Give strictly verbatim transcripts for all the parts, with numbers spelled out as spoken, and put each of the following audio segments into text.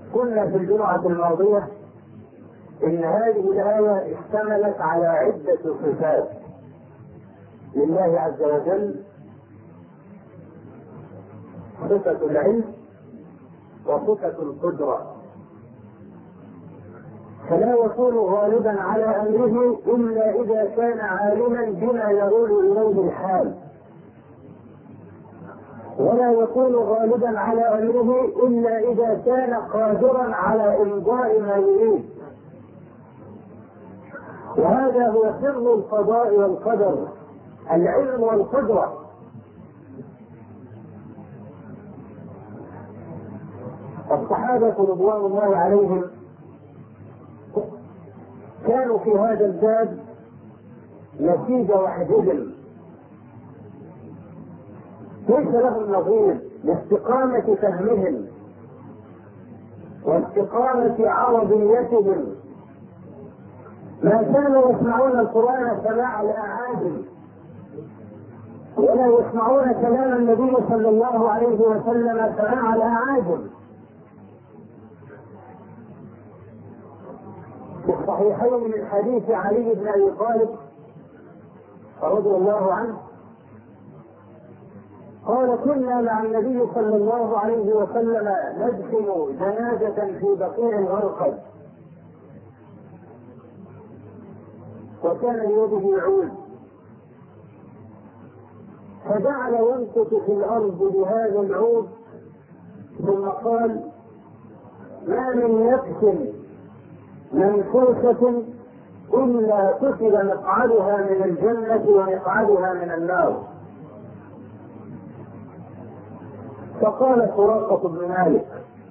قلنا في الجمعة الماضية إن هذه الآية اشتملت على عدة صفات لله عز وجل: صفة العلم وصفة القدرة، فلا يكون غالبا على أمره إلا إذا كان عالما بما يرول إليه الحال، ولا يكون غالبا على أمره إلا إذا كان قادرا على إمضاء ما يريد. وهذا هو سر القضاء والقدر، العلم والقدرة. الصحابة رضوان الله عليهم كانوا في هذا الباب نتيجة وحدهم، ليس لهم نظير لاستقامة فهمهم واستقامة عربيتهم. ما كانوا يسمعون القرآن سماع الأعاجم، ولا يسمعون كلام النبي صلى الله عليه وسلم سماع الأعاجم. في الصحيحين من حديث علي بن أبي طالب رضي الله عنه قال: كنا مع النبي صلى الله عليه وسلم ندفن جنازة في بقيع الغرقد، وكان بيده عود، فجعل ينكت في الأرض بهذا العود، ثم قال: ما من نفس منفوسة إلا كتب مقعدها من الجنة ومقعدها من النار. فقال سراقة بن مالك: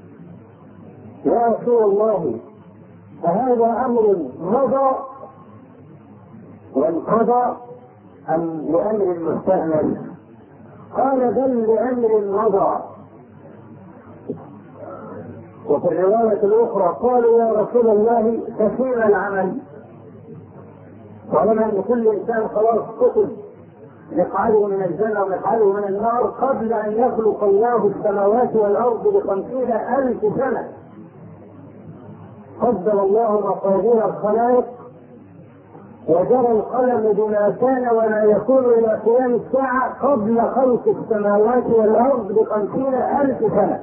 يا رسول الله، فهذا أمر مضى وانقضى أم لأمر مستأمل؟ قال: بل لأمر مضى. وفي الرواية الأخرى قالوا: يا رسول الله، ففيما العمل؟ طالما أن كل إنسان خلاص كتب مقعده من الجنة ومقعده من النار قبل أن يخلق الله السماوات والأرض بخمسين ألف سنة، قدر الله مقادير الخلائق وجرى القلم بما كان وما يكون إلى قيام الساعة قبل خلق السماوات والأرض بخمسين ألف سنة.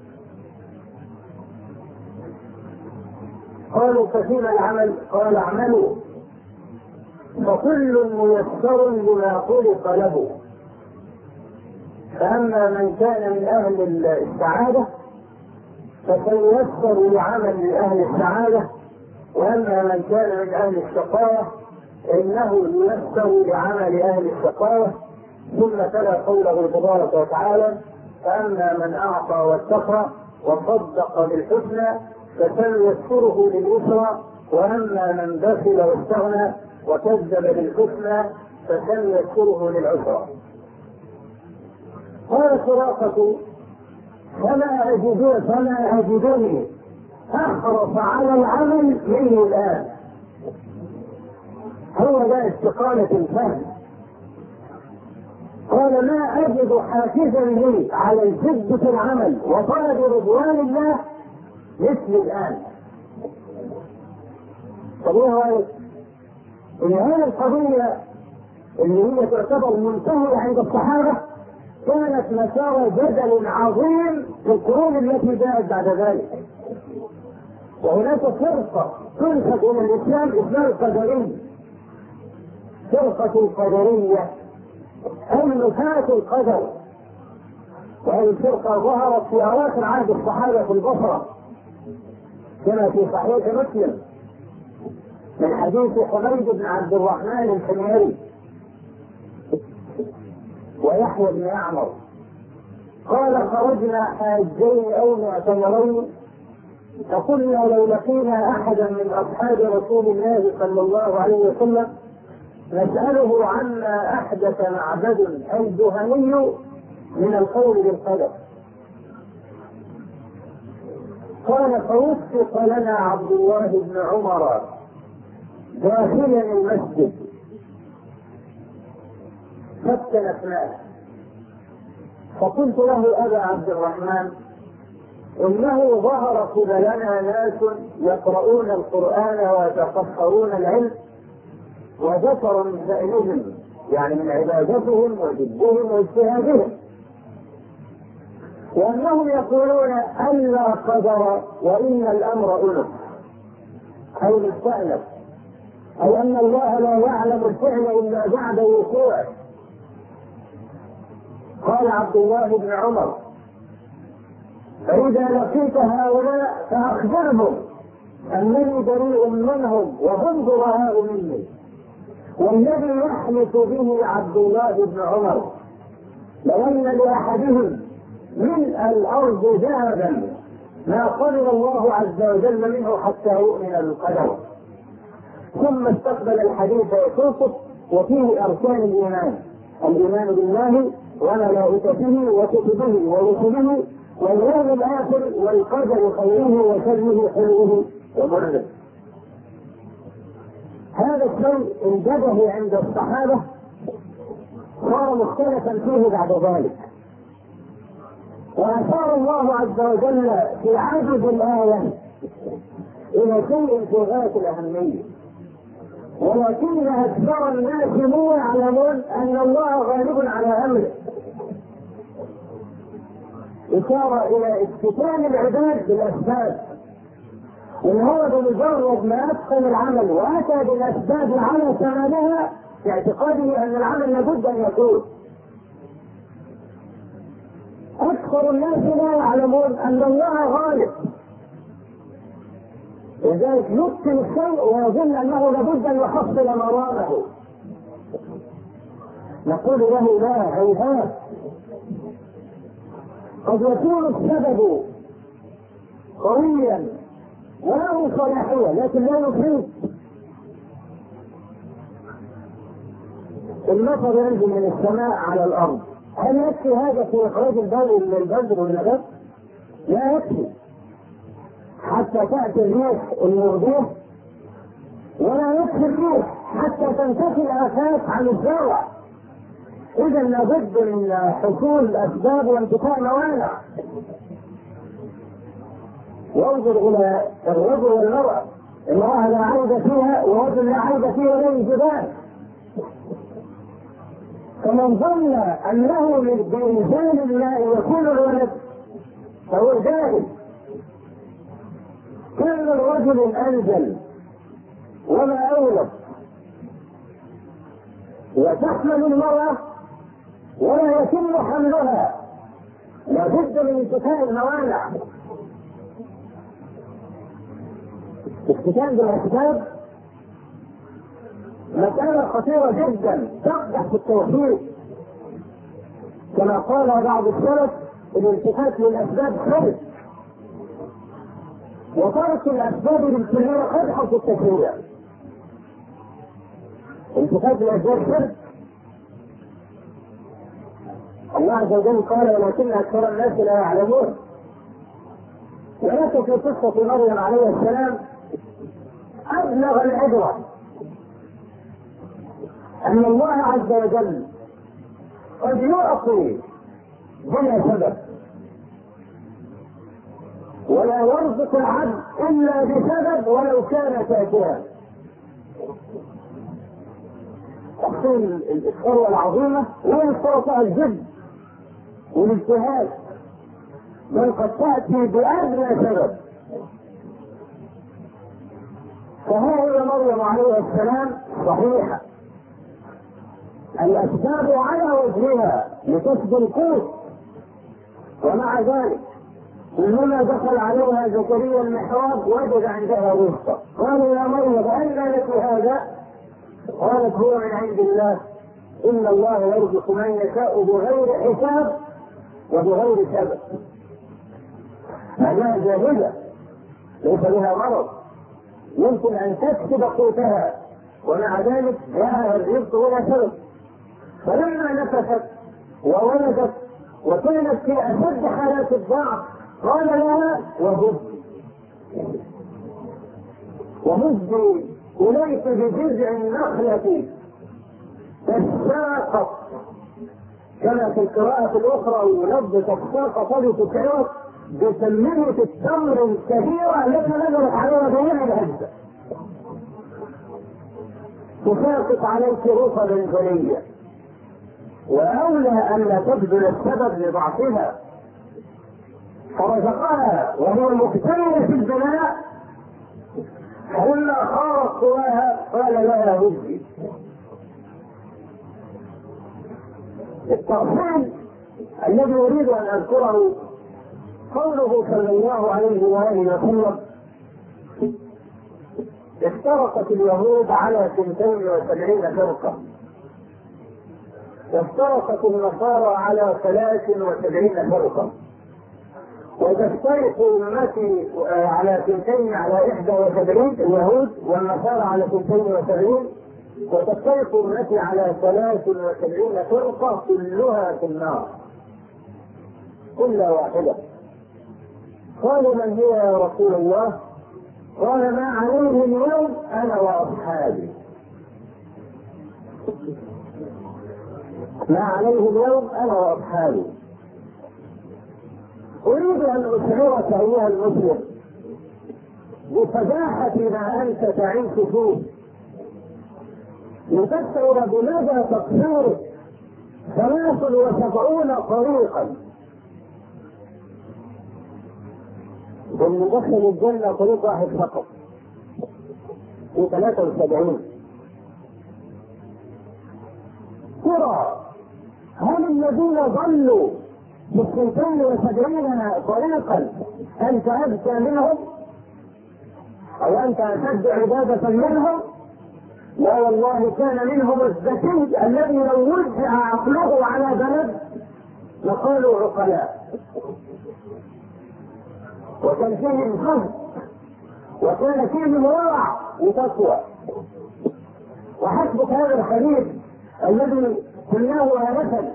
قالوا: ففيما العمل؟ قال: اعملوا فكل ميسر لما خلق له، فأما من كان من أهل السعادة فسييسر لعمل أهل السعادة، وأما من كان من أهل الشقاوة إنه ييسر لعمل أهل الشقاوة. ثم تلا قوله تبارك وتعالى: فأما من أعطى واتقى وصدق بالحسنى فسنيسره لليسرى، وأما من بخل واستغنى وكذب بالحسنى فسنيسره للعسرى. قال سراقة: فما أجدون فما أجدني أحرص على العمل منه الآن. هو ده استقامة الفهم. قال: ما أجد حافزا لي على الجد في العمل وطلب رضوان الله مثل الآن. طبيعي إن هذه القضية اللي هي تعتبر منتهية عند الصحابة كانت مسار جدل عظيم في القرون التي جاءت بعد ذلك. وهناك فرقة تنسب إلى الإسلام اسمها القدرية، فرقة القدرية أي نفاة القدر، وهذه الفرقة ظهرت في أواخر عهد الصحابة في البصرة كما في صحيح مسلم من حديث حميد بن عبد الرحمن الحميري ويحيى بن يعمر قال: خرجنا حاجين أو معتمرين فقلنا لو لقينا أحدا من أصحاب رسول الله صلى الله عليه وسلم نسأله عما أحدث معبد الجهني من القول بالقدر. قال: فوفق لنا عبد الله بن عمر داخلا المسجد فاستنفناه، فقلت له: أبا عبد الرحمن، إنه ظهر قبلنا ناس يقرؤون القرآن ويتفكرون العلم، وذكروا من شأنهم يعني من عبادتهم وجدهم واجتهادهم، وأنهم يقولون أن لا قدر وإن الأمر أنف، أي مستأنف، أي أن الله لا يعلم الفعل إلا بعد وقوعه. قال عبد الله بن عمر: فإذا لقيت هؤلاء فأخبرهم أنني بريء منهم وهم براء مني. والذي يحلف به عبد الله بن عمر لو أن لأحدهم ملء الأرض ذهبا ما قدر الله عز وجل منه حتى يؤمن بالقدر. ثم استقبل الحديث يقصد وفيه أركان الإيمان: الإيمان بالله وملائكته وكتبه ورسله واليوم الآخر والقدر خيره وشره حلوه ومره. هذا الشيء انجبه عند الصحابة صار مختلفا فيه بعد ذلك، وأشار الله عز وجل في عدد الآية إلى شيء في غاية الأهمية، ولكن أكثر الناس لا يعلمون أن الله غالب على أمره. إشارة إلى استكمال العباد بالأسباب، وإن هو بمجرد ما أتقن العمل وأتى بالأسباب على كمالها في اعتقاده أن العمل لابد أن يكون. أكثر الناس لا يعلمون أن الله غالب، لذلك يتقن الشيء ويظن أنه لابد أن يحصل مرامه. نقول له: لا، هيهات، قد يكون السبب قويا وله صلاحية لكن لا يفيد. المطر ينزل من السماء على الأرض، هل يكفي هذا في إخراج البذر من البذر والنبات؟ لا يكفي حتى تأتي الريح المرضية، ولا يكفي الريح حتى تنتفي الآفات عن الزرع. إذا لابد من حصول أسباب وانتفاء موانع. وانظر إلى الرجل والمرأة، امرأة لا عيب فيها ورجل لا عيب فيه ولا انجبان. فمن ظن أنه بإنزال الله يكون الولد فهو جاهل. كل الرجل أنزل وما أولد، وتحمل المرأة ولا يتم حملها، لابد من انتفاء الموانع. استكمال بالأسباب مسألة خطيرة جدا تقدح في التوحيد، كما قال بعض السلف: الالتفات للأسباب خير، وترك الأسباب للكلية قدح في التشريع. الالتفات للأسباب خير. الله عز وجل قال: ولكن أكثر الناس لا يعلمون. ولكن في قصة مريم عليه السلام أبلغ العبرة أن الله عز وجل قد يعطي بلا سبب، ولا يرزق العبد إلا بسبب ولو كان كافرا. تحصيل الثروة العظيمة لا يستطيع الجد والاجتهاد، بل قد تأتي بأدنى سبب. فهذه مريم عليه السلام صحيحة، الأسباب على وجهها لكسب القوت، ومع ذلك لما دخل عليها زكريا المحراب وجد عندها رزقا. قالوا: يا مريم أنى لك هذا؟ قالت: هو من عند الله، إن الله يرزق من يشاء بغير حساب وبغير سبب. معناها جاهلة ليس لها مرض، يمكن أن تكسب قوتها، ومع ذلك جاءها الرزق ولا سبب. فلما نفست وولدت وكانت في أشد حالات الضعف قال لها: وهزي وهزي إليك بجذع النخلة تساقط، كما في القراءة الأخرى ولفظ تساقط لتسعرك بتنمية التمر الكثيرة التي نزلت عليها بين الهزة تساقط عليك رطبا جليا، واولى ان لا تبذل السبب لضعفها فرزقها وهو مكتمل في البناء، فلما خارت قواها قال لها هزي. التفصيل الذي اريد ان اذكره قوله صلى الله عليه واله وسلم: افترقت اليهود على اثنتين وسبعين فرقه، وافترقت النصارى على ثلاث وسبعين فرقه، وتفترق امتي على اثنتين على احدى وسبعين، اليهود والنصارى على اثنتين وسبعين، وتفترق امتي على ثلاث وسبعين فرقه كلها في النار الا واحده. قالوا: من هي يا رسول الله؟ قال: ما عليه اليوم انا واصحابي. ما عليه اليوم انا واصحابي. اريد ان اشعرك ايها المسلم بفزاحه ما انت تعيش فيه لتشعر بمدى تقصيرك ثلاث وسبعون طريقا. والمدخل الجنة طريق واحد فقط في ثلاثة وسبعين. ترى هل الذين ضلوا في اثنتين وسبعين طريقا انت اذكى منهم او انت اشد عبادة منهم؟ لا والله، كان منهم الذكي الذي لو وزع عقله على بلد لقالوا عقلاء، وكان فيهم خلق، وكان فيهم ورع وتقوى. وحسبك هذا الحديث الذي قلناه انفا: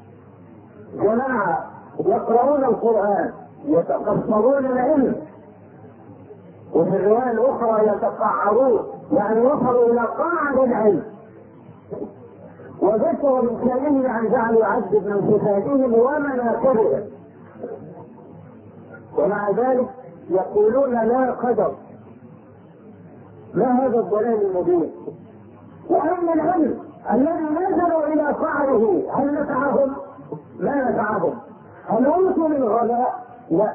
جماعه يقرؤون القران يتقصرون العلم، وفي الروايه الاخرى يتقعرون، يعني وصلوا الى قاعد العلم، وذكر من كلامه ان جعلوا يعذب من صفاتهم ومناكبهم، ومع ذلك يقولون لا قدر. ما هذا الضلال المبين؟ وأما العلم الذي نزلوا إلى قعره هل نفعهم؟ ما نفعهم. هل أوتوا من غباء؟ لا،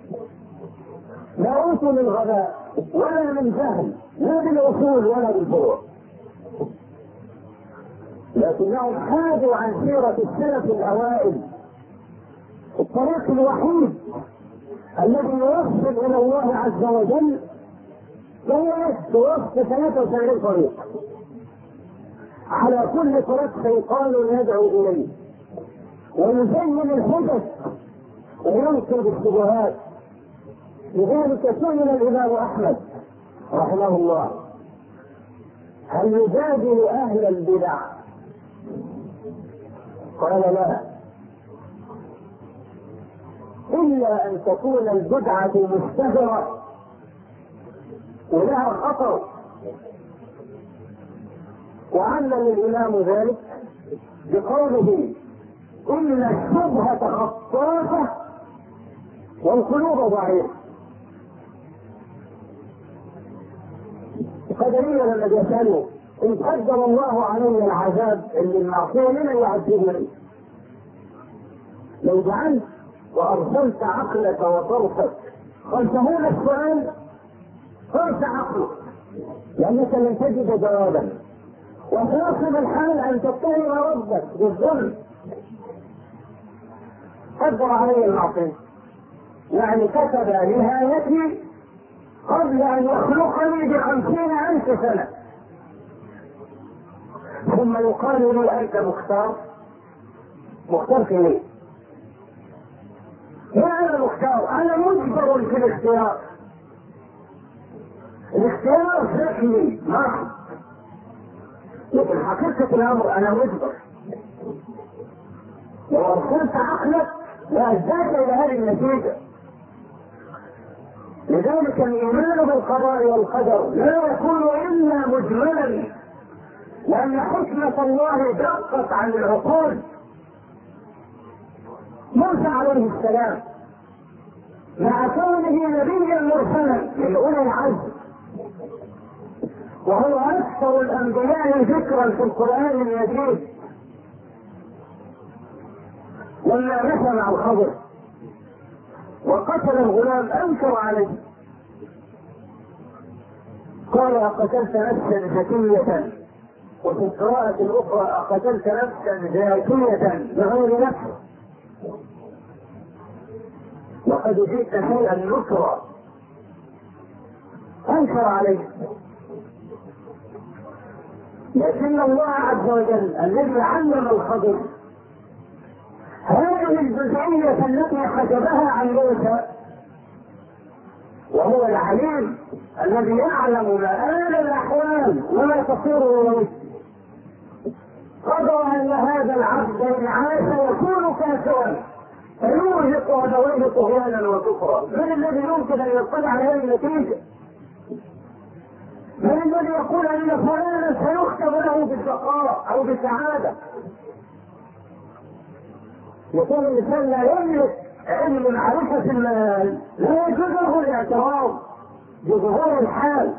لا أوتوا من غباء ولا من جهل، لا بالأصول ولا بالفروع، لكنهم حادوا عن سيرة السلف الأوائل. الطريق الوحيد الذي يوصل الى الله عز وجل هو بوصف ثلاثة وسبعين طريق، على كل طريق شيطان يدعو اليه ويزين الحجج وينكر الشبهات. لذلك سئل الامام احمد رحمه الله: هل يجادل اهل البدع؟ قال: لا، إلا أن تكون البدعة مستهرة ولها خطر. وعلل الإمام ذلك بقوله: إن الشبهة خطافة والقلوب ضعيفة. القدرية لما يسألوا: إن قدر الله علينا العذاب اللي المعصية لمن يعذبني؟ لو جعلت وارسلت عقلك وطرفك خلف هذا السؤال خلف عقلك، لانك لن تجد جوابا، وتناسب الحال ان تتهم ربك بالظلم. قدر علي المعصيه، يعني كتب نهايتي قبل ان يخلقني بخمسين الف سنه، ثم يقال لي انت مختار. مختار في ليه؟ لا، انا مختار، انا مجبر في الاختيار. الاختيار شكلي محض، لكن حقيقة الامر انا مجبر. لو ارسلت عقلك لأداك الى هذه النتيجة. لذلك الايمان بالقضاء والقدر لا يكون الا مجملا، لان حكمة الله دقت عن العقول. موسى عليه السلام مع كونه نبيا مرسلا من اولي العزم، وهو اكثر الانبياء ذكرا في القران المجيد. لما مشى مع الخضر وقتل الغلام انكر عليه، قال اقتلت نفسا زكية، وفي القراءة الاخرى اقتلت نفسا زاكية بغير نفس، وقد جئت شيئا نكرا، انكر عليه. لكن الله عز وجل الذي علم الخضر هذه الجزئية التي حجبها عن موسى، وهو العليم الذي يعلم مآل الأحوال وما تصير إليه، قضى أن هذا العبد إن عاش يكون كافرا فيوهق أبويه طغيانا وكفرا. من الذي يمكن أن يطلع على هذه النتيجة؟ من الذي يقول أن فلانا سيختم له بالشقاء أو بالسعادة؟ يكون الإنسان لا يملك علم معرفة المال، لا يجوز له الاعتراض بظهور الحال.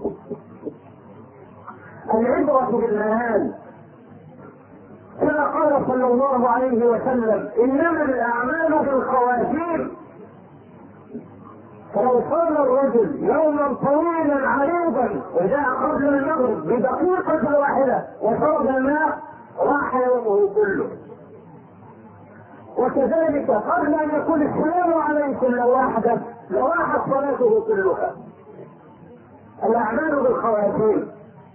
العبرة بالمآل، كما قال صلى الله عليه وسلم إنما الأعمال بالخواتيم. فلو صام الرجل يوما طويلا عريضا وجاء قبل المغرب بدقيقة واحدة وشرب الماء راح يومه كله. وكذلك قبل ان يكون السلام عليكم لو واحدة لراحت صلاته كلها. الاعمال بالخواتيم،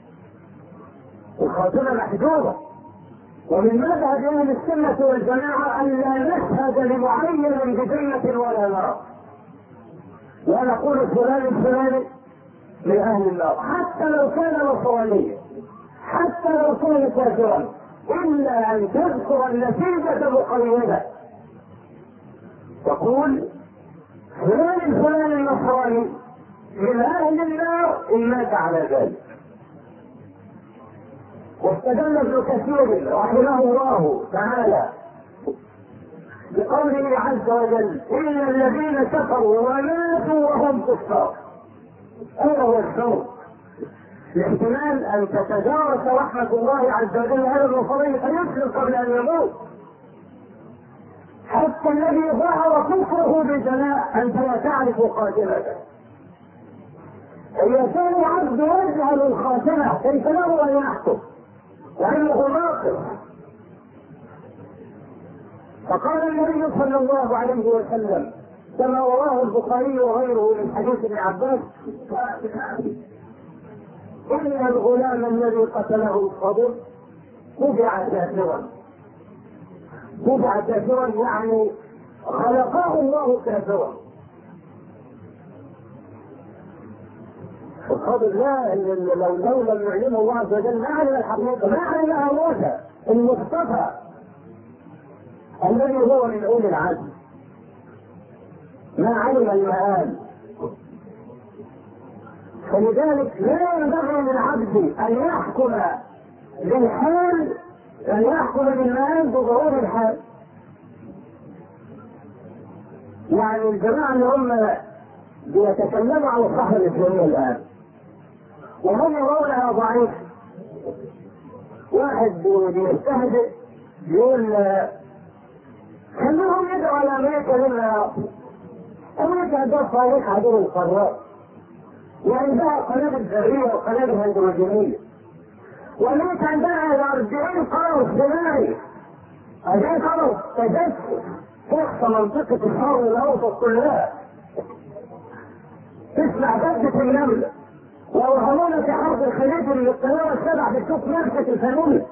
الخاتمة محجوبة. ومن مذهب اهل السنة والجماعة ان لا نشهد لمعين بجنة ولا نار، ونقول فلان الفلاني من اهل النار حتى لو كان نصرانيا، حتى لو كان كافرا، الا ان تذكر النتيجة مقيدة، تقول فلان الفلاني النصراني من اهل النار ان مات على ذلك. واستدل ابن كثير رحمه الله تعالى بقوله عز وجل ان الذين كفروا وماتوا وهم كفار. هذا هو الشر، الاحتمال ان تتجاوز رحمة الله عز وجل هذا المصري فيسلم قبل ان يموت. حتى الذي ظهر كفره بجلاء انت لا تعرف قاتلته. اذا كان العبد يجهل الخاتمة كيف له ان يحكم وانه ناقص؟ فقال النبي صلى الله عليه وسلم كما رواه البخاري وغيره من حديث ابن عباس ان الغلام الذي قتله الخضر طبع كافرا. طبع كافرا يعني خلقه الله كافرا. الخضر لا لو لو لم يعلمه الله عز وجل ما علم الحقيقه، ما علمها موسى المصطفى الذي هو من اولي العزم، ما علم المآل. فلذلك لا ينبغي للعبد ان يحكم بالحال، ان يحكم بالمآل بظهور الحال. يعني الجماعه اللي هم بيتكلموا عن الصحوه الاسلاميه الان وهم يرونها ضعيف، واحد بيستهزئ يقول خلوهم يدعوا على امريكا لما امريكا ده صالح عدو القارات، يعني ده قنابل ذريه وقنابل هيدروجينيه، وامريكا عندها أربعين قمر صناعي، أربعين قمر تجسس تحت منطقه الشرق الاوسط كلها، تسمع دبه النمله. ووهمونا في حرب الخليج من الطياره السبع بتشوف نفسة الفانوله.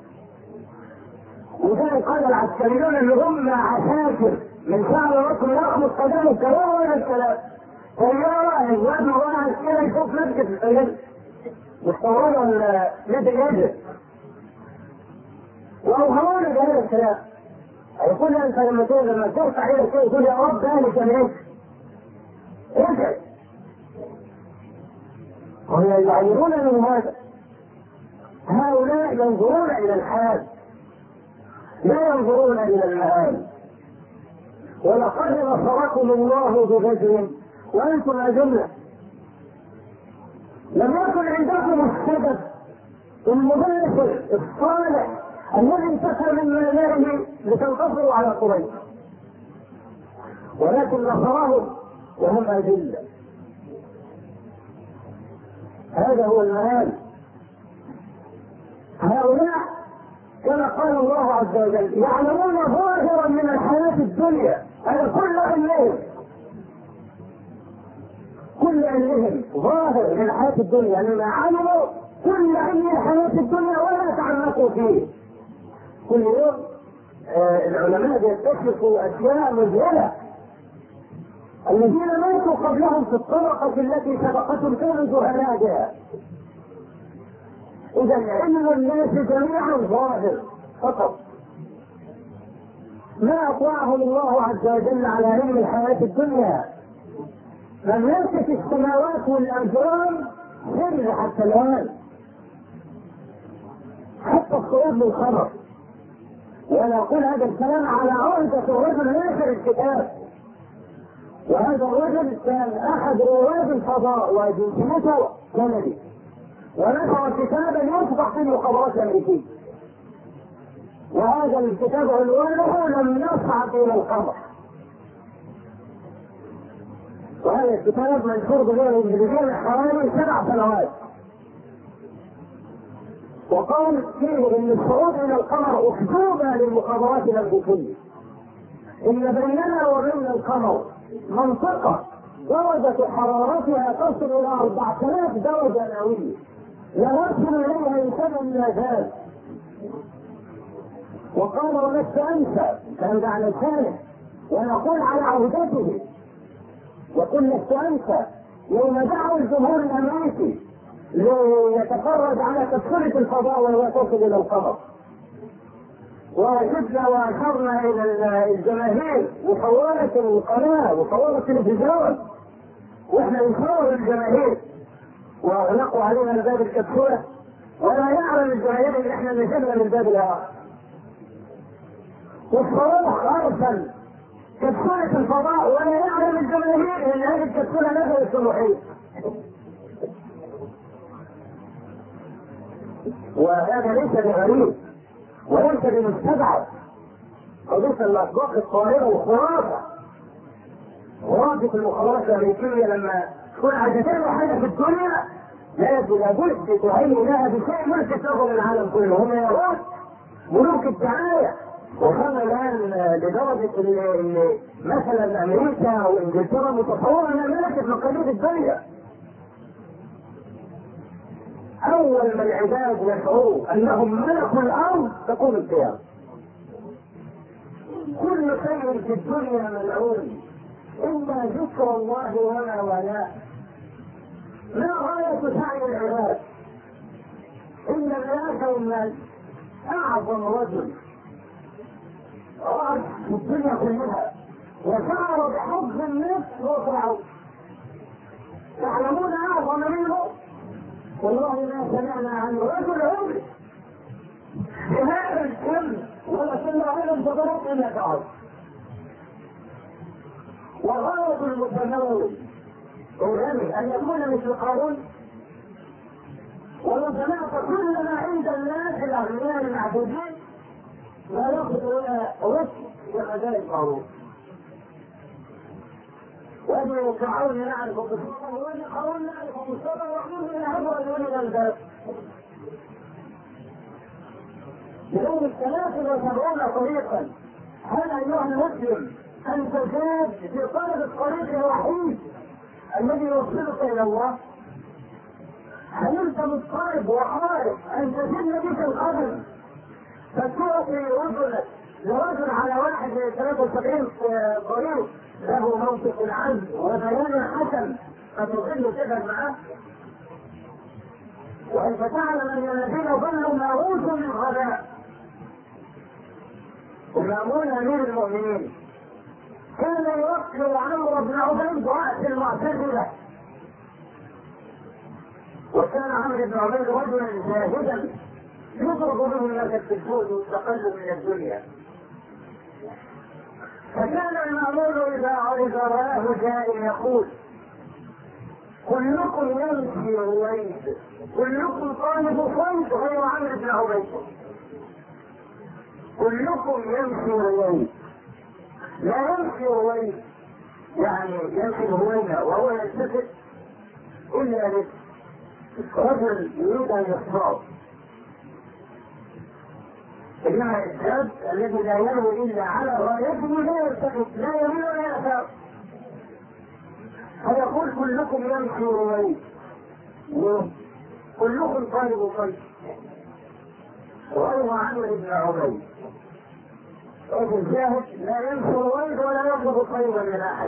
وذلك قال العسكريون ان هم عساكر من شعب مصر ياخذوا قدام الكلام ولا الكلام. طياره الواد واحد كده يشوف نفسة الفانوله مستورده يد يد. ووهمونا بهذا الكلام. يقول انت لما تقول لما ترفع ايدك كده تقول يا رب ذلك من ارجع. هم يعيرون من هذا. هؤلاء ينظرون الى الحال لا ينظرون الى المآل. ولقد نصركم الله ببدر وانتم اذله. لم يكن عندكم السبب المباشر الصالح الذي انتهى من ماله لتنتصروا على قريش، ولكن نصرهم وهم اذله. هذا هو المآل. هؤلاء كما قال الله عز وجل يعلمون ظاهرا من الحياة الدنيا، هذا كل علمهم كل علمهم ظاهر من الحياة الدنيا، يعني ما علموا كل علم الحياة الدنيا ولا تعمقوا فيه. كل يوم آه العلماء يكتشفوا أشياء مذهلة. الذين ماتوا قبلهم في الطبقة التي سبقتهم كانوا جهلاء بها. إذا علم الناس جميعا ظاهر فقط، ما أطلعهم الله عز وجل على علم الحياة الدنيا. مملكة السماوات والأرض سر حتى الآن، حتى الصعود للخبر. وأنا أقول هذا الكلام على عهدة الرجل ناشر الكتاب، وهذا الرجل كان أحد رواد الفضاء وجنسيته كندي، ونشر كتابا يطبع في المخابرات الأمريكية، وهذا الكتاب عنوانه لم نصعد إلى القمر. وهذا الكتاب منشور باللغة الإنجليزية من حوالي سبع سنوات، وقال فيه ان الصعود الى القمر اكذوبه للمخابرات الامريكيه، ان بيننا وبين القمر منطقه درجه حرارتها تصل الى أربعة آلاف درجه مئويه لا يصل اليها انسان الا ذات. وقال ولست انسى، كان على لسانه ويقول على عهدته، يقول لست انسى يوم دعوا الجمهور الامريكي ليتفرج على كبسولة الفضاء وهو تصل الى القمر، وشفنا واشرنا الى الجماهير وصورت القناه وصورت التلفزيون واحنا نصور الجماهير، واغلقوا علينا باب الكبسوله ولا يعلم الجماهير ان احنا نزلنا من باب الاخر. والصاروخ ارسل كبسوله الفضاء ولا يعلم الجماهير ان هذه الكبسوله نزلت في المحيط. وهذا ليس بغريب وليس بمستبعد. قضية الأسباق الطائرة وخرافة خرافة المخابرات الأمريكية لما تكون عايزة تعمل حاجة في الدنيا لابد تعين لها بشيء ملك تاخذ العالم كله. هم يرون ملوك الدعاية، وصلنا الآن لدرجة إن مثلا أمريكا وإنجلترا متصورة أنها ملكت مقاليد الدنيا. أول ما العباد يشعروا أنهم ملكوا الأرض تكون القيامة. كل شيء في الدنيا ملعون إلا ذكر الله وما والاه. ما غاية سعي العباد إن الناس والناس أعظم رجل رأى في الدنيا كلها وشعر بحب النفس وفرعون. تعلمون أعظم منه؟ والله ما سمعنا عن رجل عمري بهذا الكم ولا سمع عنه الجبروت الا تعالى. وغاية المتمول الغني ان يكون مثل قارون. ولو سمعت كل ما عند الناس الاغنياء المعبودين لا يصل الى رشد بخزائن قارون. وأن فرعون نعرف قصته وأن قارون نعرف قصته وأن نعرف من الباب. يوم الثلاث وسبعون طريقا. هل أيها المسلم أن تزاد في طلب الطريق الوحيد الذي يوصلك إلى الله؟ هل أنت مضطرب وخائف أن تزيد بك القدم فتعطي رجلك لرجل على واحد من ثلاثة وسبعين طريق له منطق العزم وبيان حسن فتظل تبعد معه؟ وانت تعلم ان الذين ظلوا ماروث من غباء. المأمون امير المؤمنين كان يوكل عمرو بن عبيد رأس المعتزلة، وكان عمرو بن عبيد رجلا زاهدا يضرب به الناس في الجود والتقلب من الدنيا. فكان المأمون إذا إذا رآه جاء يقول كلكم يمشي رويد، كلكم طالب صيد غير عمرو بن عبيد، كلكم يمشي رويد. لا يمشي رويد يعني يمشي هوينا وهو يلتفت إلا رجل يريد أن يصنعه، إنما الشاب الذي لا ينوي إلا على غايته لا يلتفت لا يميل ولا يسار، فيقول كلكم يمشي رويد، كلكم طالب صيد وهو عمرو بن عبيد. وفي الجاهل لا يمشي رويد ولا يطلب صيدا من أحد،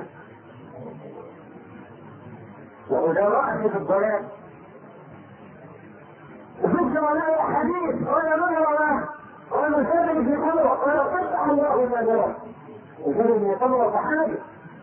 وإذا رأى في الضلال ذكر له حديث ولا مر له ولا سبب في قبره ولا قطع الله ما ذلك وسبب في قبره فحاجه.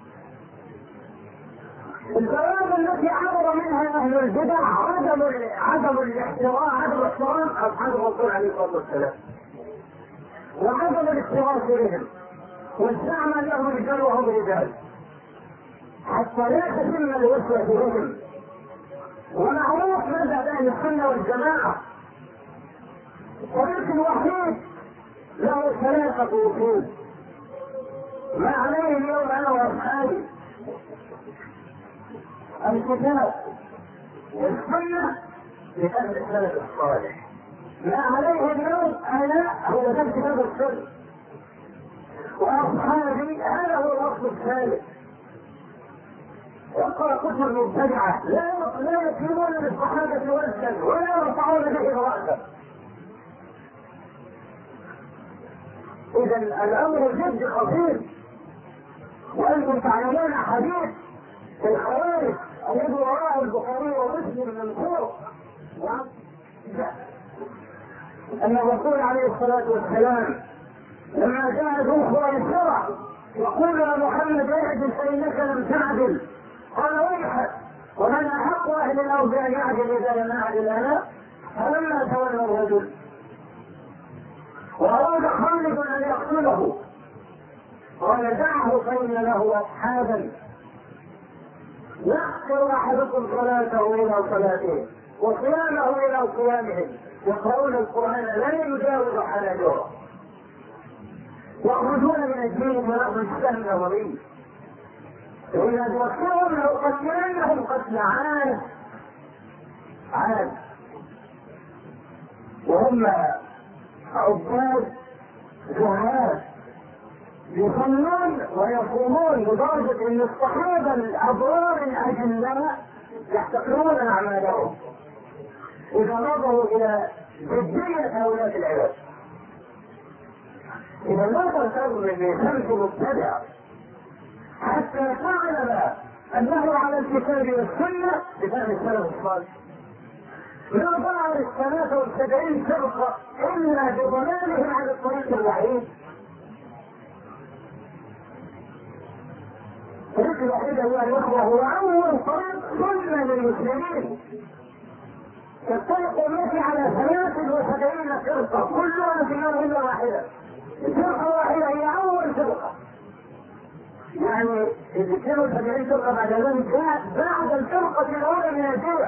الفوائد التي عبر منها اهل البدع عدم عدم الاحترام، عدم احترام اصحاب الرسول عليه الصلاه والسلام، وعدم الاكتراث بهم، واستعمل لهم رجال وهم رجال حتى لا تتم الوسوسه بهم. ومعروف مذهب اهل السنه والجماعه الطريق الوحيد له ثلاثه اصول ما عليه اليوم انا واصحابي: الكتاب والسنه لأهل السلف الصالح. ما عليه اليوم انا هو ده الكتاب والسنه، واصحابي هذا هو الاصل الثالث. يقرأ كتب مبتدعة لا لا يكلمون بالصحابة وزنا ولا يرفعون به رأسا. إذا الأمر جد خطير، وأنتم تعلمون حديث الخوارج الذي رواه البخاري ومسلم من طرق أن الرسول عليه الصلاة والسلام لما جاء ذو الشرع يقول يا محمد اعدل فإنك لم تعدل، قال ويحك ومن احق اهل الارض ان يعدل اذا لم اعدل انا. فلما تولى الرجل واراد خالد ان يقتله قال دعه فان له اصحابا يحقر احدكم صلاته الى صلاتهم وصيامه الى صيامهم يقرؤون القران لا يجاوز حناجرهم يخرجون من الدين ولهم السهم الرميم، وإذا توكلهم لأقتلنهم قتل عاد عاد وهم عباد جهاد يصلون ويصومون لدرجة أن الصحابة الأبرار الأجلاء يحتقرون أعمالهم إذا نظروا إلى جدية هؤلاء العباد. إذا لا تغتر من شمس مبتدع حتى تعلم انه على الكتاب والسنه بفهم السلف الصالح. لا ظهر الثلاثه والسبعين فرقه الا بضلالهم على الطريق الوحيد. الطريق الوحيد ايها الاخوه هو اول طريق سنه للمسلمين. الطريق التي على ثلاثه وسبعين فرقه كلها في نار الا واحده. الفرقه واحده هي اول فرقه، يعني اللي كانوا سبعين فرقة بعد ذلك جاء بعد الفرقة الأولى من البدع.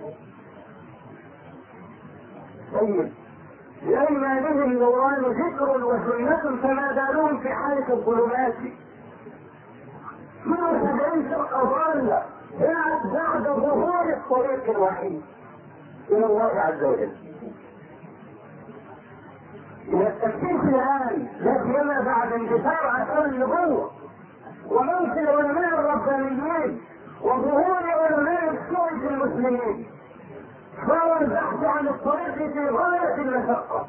طيب لأيمانهم نوران ذكر وسنة فما زالون في حالة الظلمات. كانوا سبعين فرقة ضالة بعد بعد ظهور الطريق الوحيد إلى الله عز وجل. إذا التفتيش الآن لا سيما بعد انتصار أثار النبوة وموت العلماء الربانيين وظهور علماء السوء في المسلمين صار البحث عن الطريق في غاية المشقة.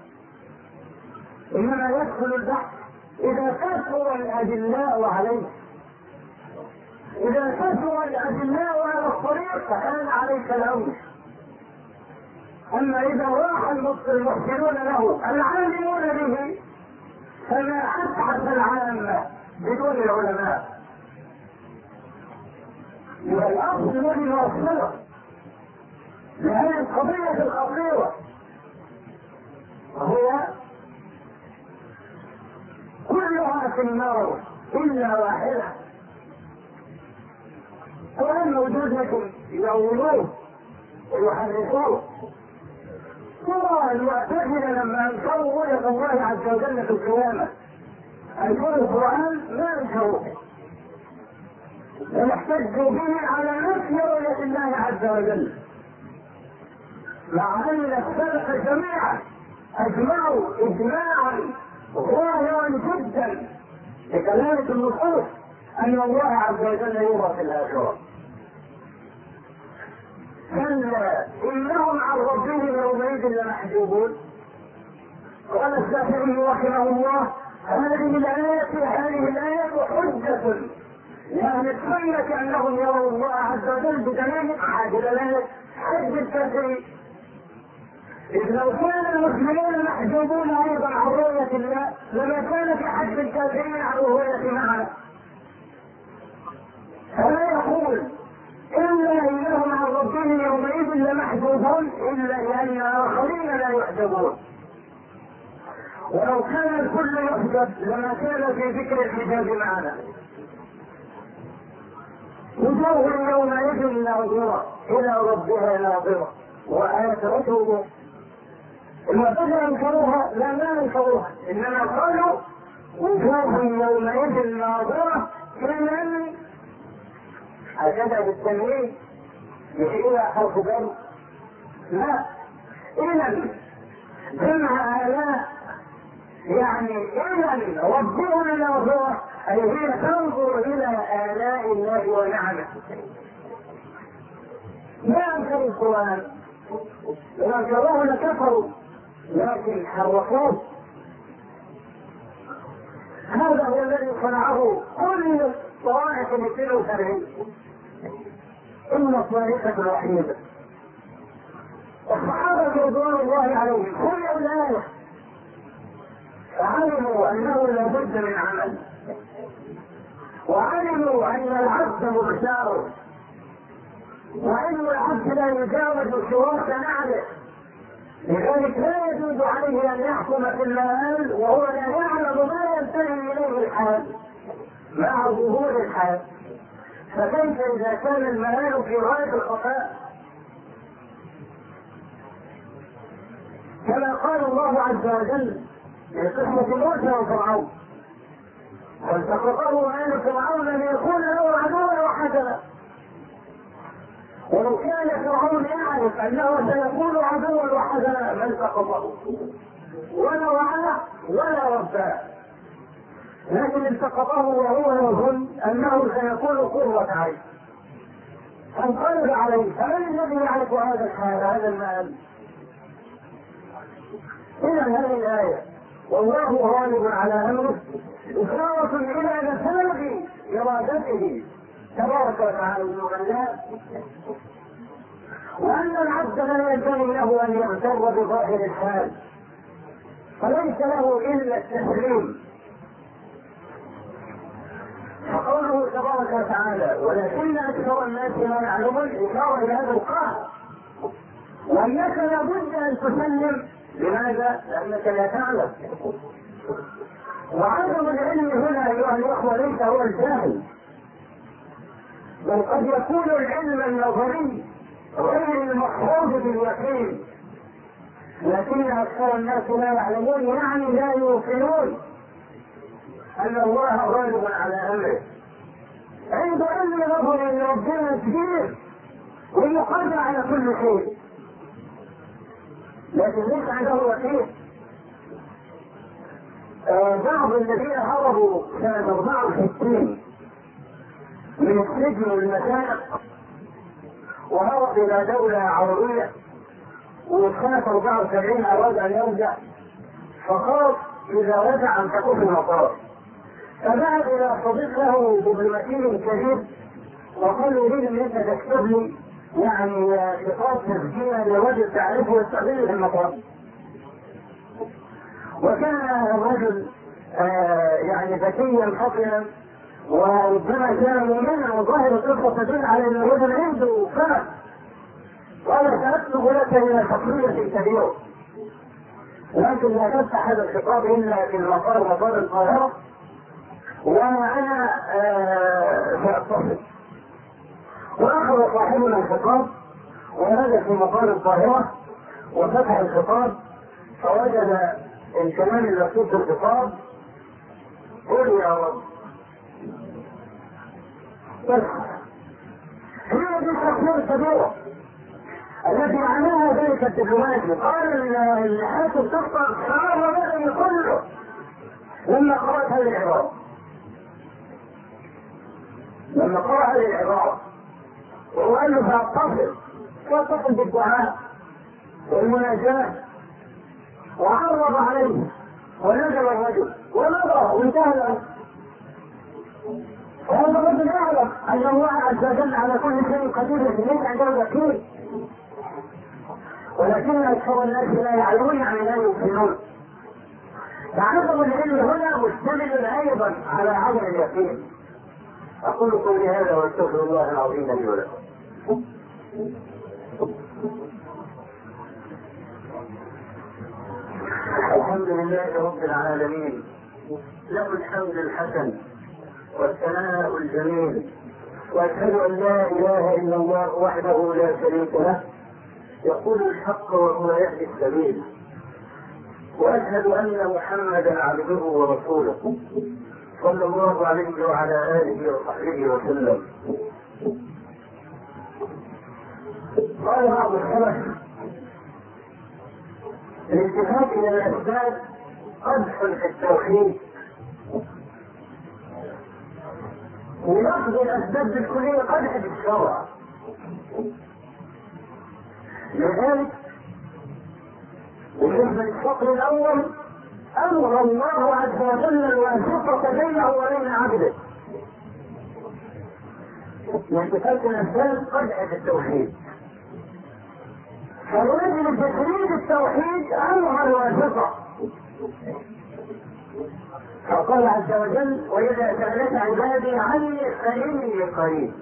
إنما يدخل البحث إذا كثر الأدلاء عليه. إذا كثر الأدلاء على الطريق فكان عليك الأمر. أما إذا راح المحسنون له العالمون به فما أبحث العامة بدون العلماء. يبقى الأصل الذي يوصله لهذه القضية الخطيرة هو كلها في النار إلا واحدة. القرآن موجود لكم يؤولوه ويحرفوه. ترى المعتزلة لما أنكروا رؤية الله عز وجل في القيامة أنكروا القرآن ما أنكروه، واحتجوا به على نفي رؤية الله عز وجل، مع أن السلف جميعا أجمعوا إجماعا ظاهرا جدا بكلمة النصوص أن الله عز وجل يرى في الآخرة. كلا إنهم عن ربهم يومئذ لمحجوبون. قال الشافعي رحمه الله هذه الآية هذه الآية حجة لأهل السنة كأنهم يروا الله عز وجل بدليل أحد الآيات حج الكافرين. إذ لو كان المسلمون محجوبون أيضا عن رؤية الله لما كان في حج الكافرين عن رؤية معنا. فلا يقول إلا إنهم عن ربهم يومئذ لمحجوبون إلا لأن الآخرين لا يحجبون. ولو كان الكل يحجب لما كان في ذكر الحجاب معنا. وجوه يومئذ ناظرة إلى ربها ناظرة وآخرته. المعتزلة انكروها لا ما انكروها إنما قالوا وجوه يومئذ ناظرة إلى هكذا بالتنوين إلى حرف جر لا إلى جمع آلاء يعني إلى ربها ناظرة أي هي تنظر إلى آلاء الله ونعمه. ما أنكروا القرآن لو أنكروه لكفروا لكن حرفوه. هذا هو الذي صنعه كل الطوائف الاثنين وسبعين إلا الطائفة الوحيدة. الصحابة رضوان الله عليهم سمعوا الآية فعلموا أنه لا بد من عمل، وعلموا أن العبد مختار، وأن العبد لا يجاوز شروط نعمه، لذلك لا يجوز عليه أن يحكم في المال وهو لا يعلم ما ينتهي إليه الحال مع ظهور الحال. فكيف إذا كان المال في غاية الخفاء؟ كما قال الله عز وجل في قصة موسى وفرعون فالتقطه آل فرعون ليكون له عدوا وحسنا. ولو كان فرعون يعرف أنه سيكون عدوا وحسنا ما التقطه ولا وعاه ولا رباه، لكن التقطه وهو يظن أنه سيكون قرة عين فانقلب عليه. فمن الذي يعرف هذا الحال هذا المال؟ إذا هذه الآية والله غالب على أمره إشارة إلى نفاذ إرادته تبارك وتعالى المغنى، وأن العبد لا ينبغي له أن يغتر بظاهر الحال فليس له إلا التسليم. فقوله تبارك وتعالى ولكن أكثر الناس لا يعلمون إشارة إلى هذا القاع، وأنك لابد أن تسلم. لماذا؟ لأنك لا تعلم. وعدم العلم هنا أيها الأخوة ليس هو الجهل، بل قد يكون العلم النظري غير المحفوظ باليقين، لكن أكثر الناس لا يعلمون يعني لا يوقنون أن الله غالب على أمره. عنده علم نظري أن ربنا كبير ويقدر على كل شيء، لكن ليس عنده وكيل. آه بعض الذين هربوا سنة أربعة وستين من السجن والمشاق وهرب إلى دولة عربية، وسنة أربعة وسبعين أراد أن يرجع فخاف إذا رجع أن تكون المطار، فذهب إلى صديق له دبلوماسي كبير وقال له أريد أن أنت تكتب لي يعني خطاب تسجيل لرجل تعرفه يستقبله في المطار. وكان الرجل آه يعني ذكيا خطيا وربما كان مؤمنا وظاهر القصه تدل على ان الرجل عنده فهم. قال ساكتب لك الى شخصيه كبيره لكن لا تفتح هذا الخطاب الا في المطار مطار القاهره وانا ساتصل. واخذ صاحبنا الخطاب ونزل في مطار القاهره وفتح الخطاب فوجد الكلام المكتوب في الخطاب: قل يا رب. بس هي دي الشخصيه الكبيره التي معناها ذلك الدبلوماسي. قال الحاكم تخطر شعار مدني كله لما قرأت هذه العبارة لما قرأ هذه العبارة وهو قال له فاتصل فاتصل بالدعاء والمناجاة وعرض عليه ونزل الرجل ونظر وانتهى الأمر. وهذا الرجل يعلم أن الله عز وجل على كل شيء قدير ليس عنده وكيل، ولكن أكثر الناس لا يعلمون يعني لا يؤمنون. فعدم العلم هنا مشتمل أيضا على عدم اليقين. أقول قولي هذا واستغفر الله العظيم لي ولكم. الحمد لله رب العالمين، له الحمد الحسن والثناء الجميل، وأشهد أن لا إله إلا الله وحده لا شريك له يقول الحق وهو يهدي السبيل، وأشهد أن محمدا عبده ورسوله صلى الله عليه وعلى آله وصحبه وسلم. قال بعض السلف: الالتفات إلى الأسباب قدح في التوحيد، ولفظ الأسباب بالكلية قدح في الشرع. لذلك بالنسبة للفصل الأول أمر الله عز وجل الواسطة بينه وبين عبده. والتفات الأسباب قدح في التوحيد، فالواجب تجريد التوحيد أمر الواسطة. فقال عز وجل: وإذا سألك عبادي عني فإني قريب.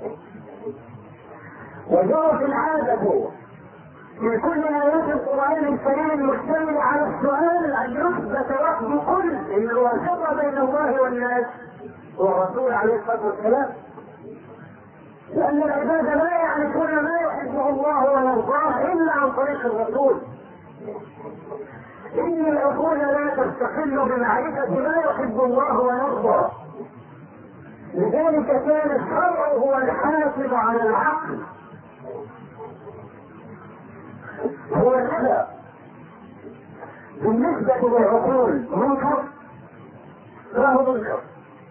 وجرت العادة في كل آيات القرآن الكريم المشتمل على السؤال أن يثبت وحد كل إن الواسطة بين الله والناس والرسول عليه الصلاة والسلام، لأن العباد لا يعرفون ما يحبه الله ويرضاه إلا عن طريق الرسول. إن العقول لا تستقل بمعرفة ما يحب الله ويرضى، لذلك كان الشرع هو الحافظ على العقل. هو الهدى بالنسبة للعقول منكر فهو منكر،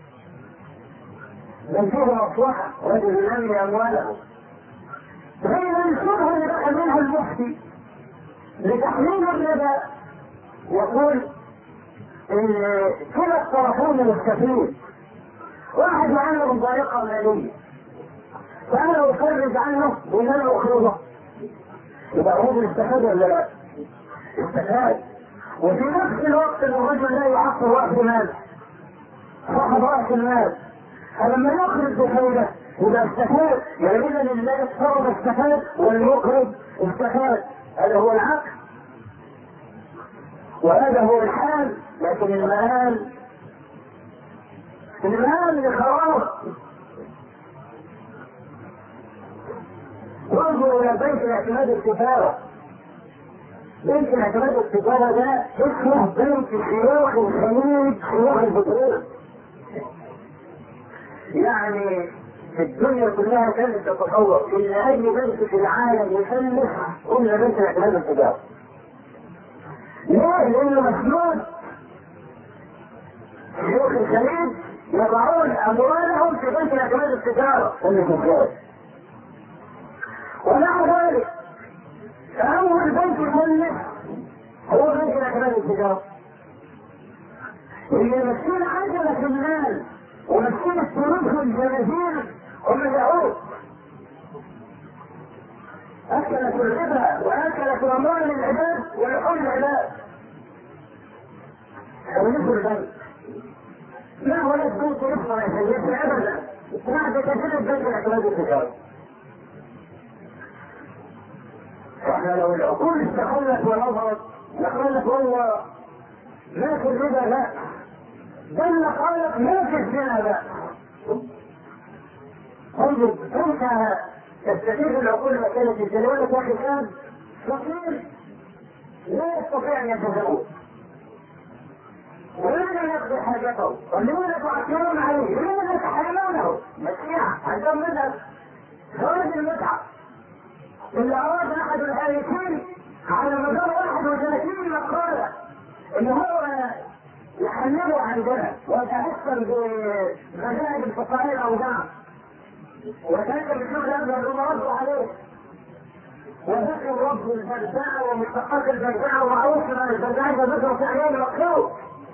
بل فيه مصلحة رجل ينمي أمواله. فإذا الشبهة اللي دخل منها المفتي لتحليل الربا يقول إن كلا الطرفين مستفيد، واحد عنه ضائقة مالية فأنا أفرج عنه وإن أنا أخرجه، يبقى هو استفاد ولا لا؟ استفاد. وفي نفس الوقت الرجل لا يعطي رأس مال صاحب رأس المال، فلما يخرج بخيره يبقى استفاد. يعني إذا لله الصرف استفاد والمخرج استفاد، هذا هو العقل وهذا هو الحال. لكن المال المال لخراب. وانظروا الى بيت الاعتماد التجارة. بيت الاعتماد التجارة ده اسمه بيت شيوخ الخليج شيوخ البترول. يعني في الدنيا كلها كانت تتصور ان اي بيت في العالم يفلس الا بيت الاعتماد التجارة. ليه؟ لانه مسنود شيوخ الخليج يضعون اموالهم في بيت الاعتماد التجارة ومع ذلك فأول بيت الملك هو بيت الاعتماد التجارة اللي يمثل عجلة في المال ومثل الثلوث والجنازير هم اليهود. أكلت الربا وأكلت أموال العباد ولحوم العباد. فبنفس البيت ما هو البيت يصنع يا سيدي أبدا بعد كثير بيت الاعتماد التجارة. فاحنا لو العقول استقلت ونظرت لقالت والله ما في الربا لا، دل قالت ما في الزنا بقى. طيب انت تستفيد العقول مسألة الزنا ولا يا اخي كان فقير لا يستطيع ان يتزوج ولا يقضي حاجته ولماذا تعكرون عليه؟ لماذا تحرمونه؟ مسيح عندهم مذهب زواج المتعة اللي أراد أحد الآيتين على مدار واحد وثلاثين مقالة إن هو يحلله عندنا ويتأثر بمذاهب الفقهاء الأوزاع وكان بيشوف هذا المرد عليه وذكر الرب البرداء ومشتقات البرداء ومعروف من البرداء فذكر في أيام المقصود.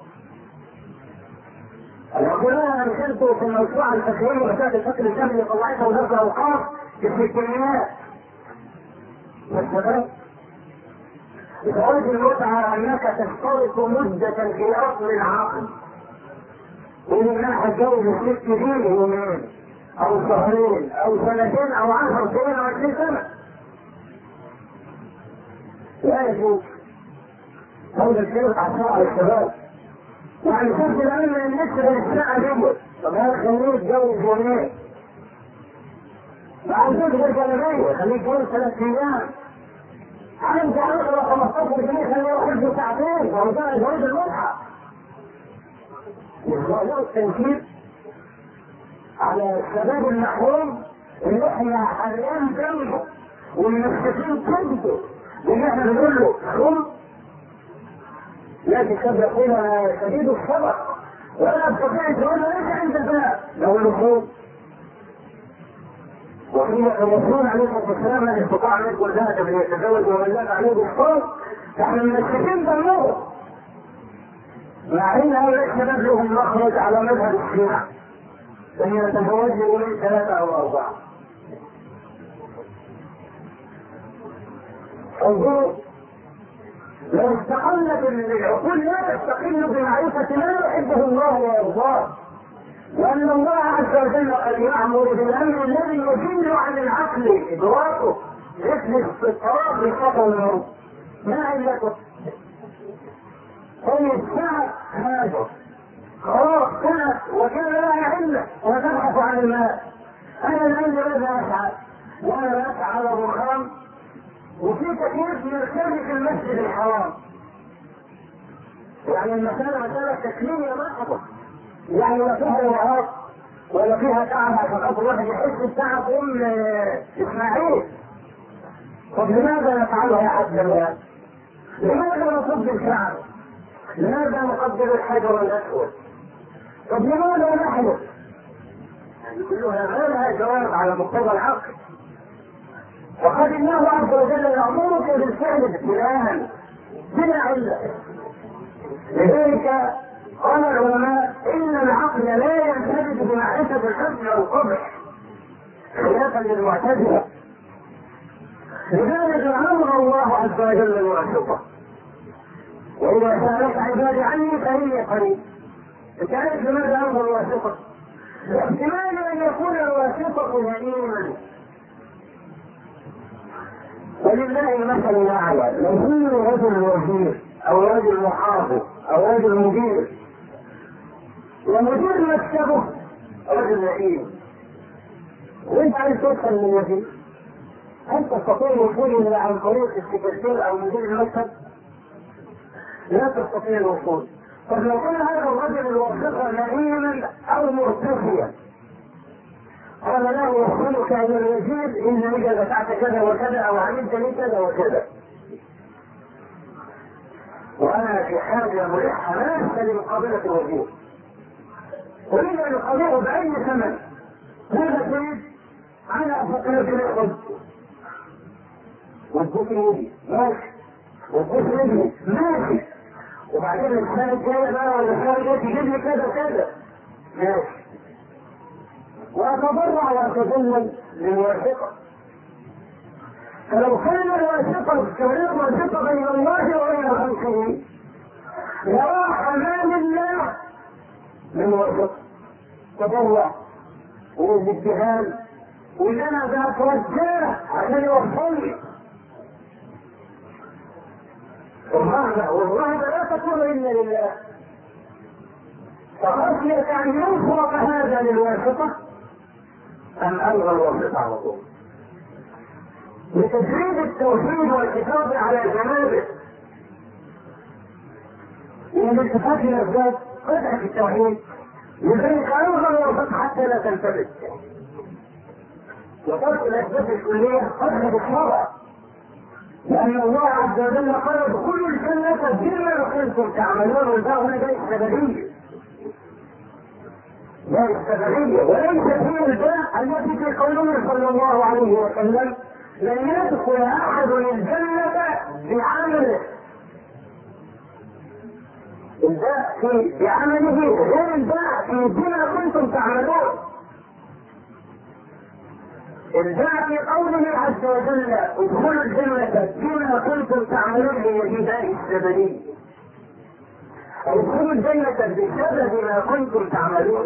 يقول انا دخلت في الموسوعه الفكريه ومساله الفكر الشامل اللي طلعتها وزاره الاوقاف في الستينيات. والشباب زواج المتعه انك تشترط مده في اصل العقد. وان انا هتجوز الست دي يومين او شهرين او سنتين او عشر سنين او عشرين سنه. لا يجوز. هذا الشيء عشان على الشباب. يعني شفت الآن من النسبة للساعة جمل طب هذا خليه يتجوز يومين بعد تقدر جلبية خليه يتجوز ثلاث أيام عالم تعرف لو خمستاشر جنيه خليه يروح له ساعتين وهو ده جواز المتعة. يبقى التنكير على الشباب المحروم اللي احنا حاليا جنبه والمسكتين كذبه واللي احنا بنقول له خم لكن قد يكون شديد الصبر ولا استطيع ان تقول ليس عند الباب لو اللحوم وفي الرسول عليه الصلاه والسلام ان استطاع منكم ذات ان يتزوج ومن لا عليه بالصوت فاحنا المسكين ضمنوه مع ان هؤلاء الشباب لهم مخرج على مذهب الشيعه ان يتزوجوا من ثلاثه او اربعه. انظروا لو استقلت العقول لا تستقل بمعرفة ما يحبه الله ويرضاه وأن الله عز وجل قد يأمر بالأمر الذي يزيل عن العقل إدراكه مثل استطراق لخطر الموت ما علته؟ طيب ساعة هذا خلاص كانت وكان لها علة وتبحث عن الماء. أنا الآن ماذا أفعل؟ وأنا أسعى على الرخام وفي كثير يرتدي في المسجد الحرام. يعني المسألة مسألة تكليمية محضة يعني لا فيها وعاق ولا فيها تعب عشان خاطر الواحد يحس بتعب ام اسماعيل. طب لماذا نفعلها يا عبد الله؟ لماذا نصب الشعر؟ لماذا نقدر الحجر الاسود؟ طب لماذا نحلف؟ يعني كلها ما لها جواب على مقتضى العقل. وقد الله عز وجل يأمرك بالفعل ابتلاء بلا علة. لذلك قال العلماء ان العقل لا ينفرد بمعرفة الحسن او القبح خلافا للمعتزلة. لذلك امر الله عز وجل الواسطة واذا سألك عبادي عني فاني قريب. انت عارف لماذا امر الواسطة؟ احتمال ان يكون الواسطة يمينا ولله المثل الاعلى. لو كل رجل وزير او رجل محافظ او رجل مدير ومدير مكتبه رجل لئيم وانت عايز تدخل من الوزير هل تستطيع الوصول الا عن طريق السكرتير او مدير المكتب؟ لا تستطيع الوصول. طب لو كان هذا الرجل الواسطة لئيما او مرتخيا قال له يخبرك عن الوزير ان اذا دفعت كذا وكذا او عملت لي كذا وكذا وانا في حاجه ملحه ماسه لمقابله الوزير اريد ان اقابله باي ثمن. ماذا تريد؟ انا افكر في الحب واديك يدي ماشي واديك يدي ماشي وبعدين السنه الجايه بقى ولا السنه الجايه تجيب لي كذا كذا ماشي واتضرع واتذلل للواسطه. فلو كان الواسطه كانت واسطه بين الله وبين خلقه لراح امام الله من واسطه تضرع والابتهال واللي انا بتوجه عشان يوصلني. والرهبه والرهبه لا تكون الا لله. فخشية أن يفرق هذا للواسطة أم ألغى الواسطة على طول لتجريد التوحيد والحفاظ على جنابه. إن التفات الأسباب قطع في التوحيد، لذلك ألغى الواسطة حتى لا تنتبه. وترك الأسباب الكلية قطع بالشرع، لأن الله عز وجل قال ادخلوا الجنة بما كنتم تعملون، والباء هنا جاء السببية، جاء السببية وليست هي الباء التي في قوله صلى الله عليه وسلم لن يدخل أحد الجنة بعمله. الباء في بعمله غير الباء في بما كنتم تعملون. الباء في قوله عز وجل ادخلوا الجنة بما كنتم تعملون هي الباء السببية، ادخلوا الجنة بسبب ما كنتم تعملون.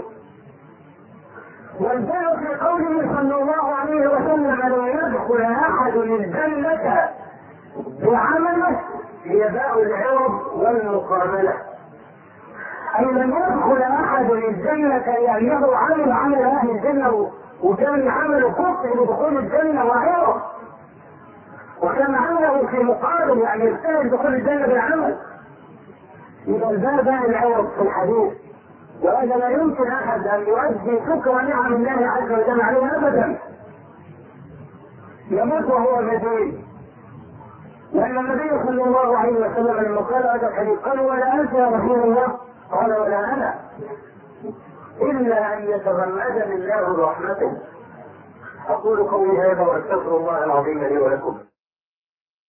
والباء في قوله صلى الله عليه وسلم لن يدخل أحد الجنة بعمله هي باء العوض والمقابلة، أي لن يدخل أحد الجنة لأنه عمل عمل أهل الجنة وكان عمله كفر لدخول الجنة وعوض، وكان عمله في مقابل يعني يستاهل دخول الجنة بالعمل. إذا الباء باء العوض في الحديث، وهذا لا يمكن أحد أن يؤدي شكر نعم الله عز وجل عليه أبدا، يموت وهو مدين. لأن النبي صلى الله عليه وسلم لما قال هذا الحديث قال ولا أنت يا رسول الله؟ قال ولا أنا، إلا أن يتغمدني الله برحمته. أقول قولي هذا وأستغفر الله العظيم لي ولكم.